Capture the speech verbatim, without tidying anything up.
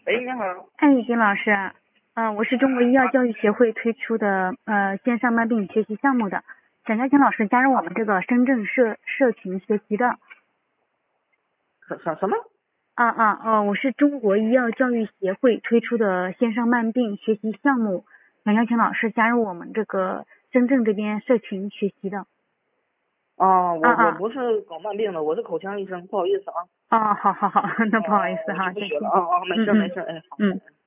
喂，你好。 哎，金老师，嗯、呃，我是中国医药教育协会推出的呃线上慢病学习项目的，想邀请老师加入我们这个深圳社社群学习的。 什什什么？ 啊啊哦，我是中国医药教育协会推出的线上慢病学习项目，想邀请老师加入我们这个深圳这边社群学习的。 啊，我我啊啊不是搞慢病的，我是口腔医生，不好意思啊。 哦，好好好，那不好意哦，我就思哈，先请。 不学了啊啊，没嗯嗯事没事，哎，好。 嗯